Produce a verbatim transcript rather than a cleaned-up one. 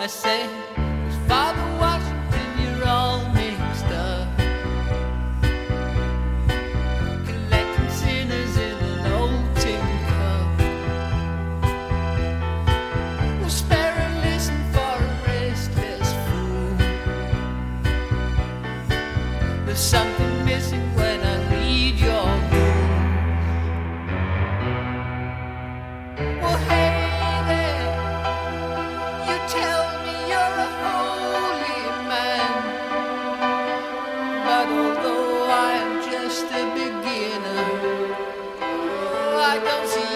say, "Is Father Washington, you're all mixed up, collecting sinners in an old tin cup. Well, spare and listen for a restless fool. There's something missing when I read your rules." Well, hey there, you tell me you're a holy man, but although I am just a beginner, oh, I don't see